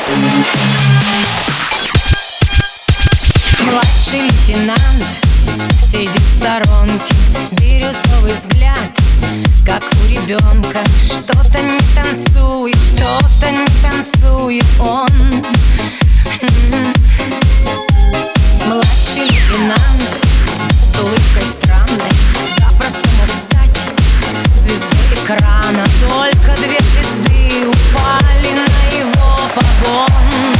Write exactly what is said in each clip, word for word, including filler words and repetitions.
Младший лейтенант сидит в сторонке, бирюзовый взгляд, как у ребенка. Что-то не танцует, что-то не танцует он. Младший лейтенант с улыбкой странной запросто мог стать звездой экрана. Только две звезды упали на его погон.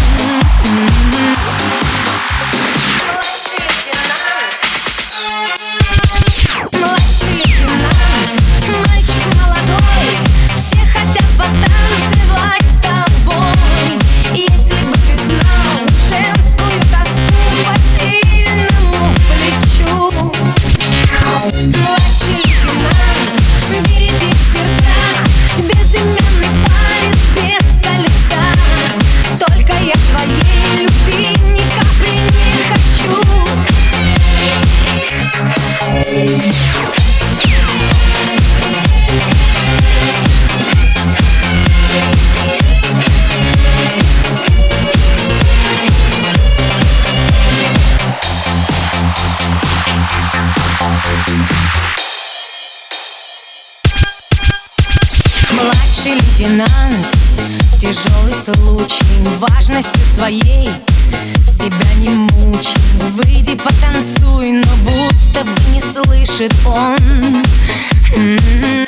Младший лейтенант, тяжелый случай, важностью своей себя не мучай. Выйди потанцуй, но будто бы не слышит он. М-м-м.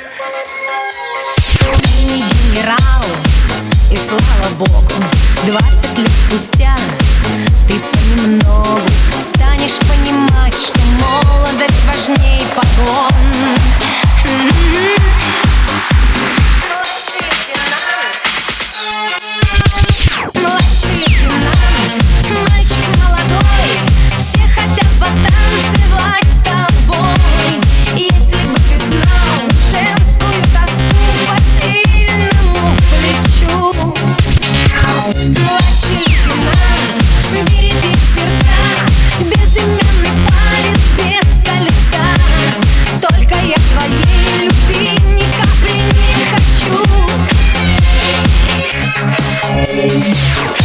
Ты не генерал, и слава богу, двадцать лет спустя ты понемногу станешь понимать, что молодость важней погон. М-м-м. Yeah.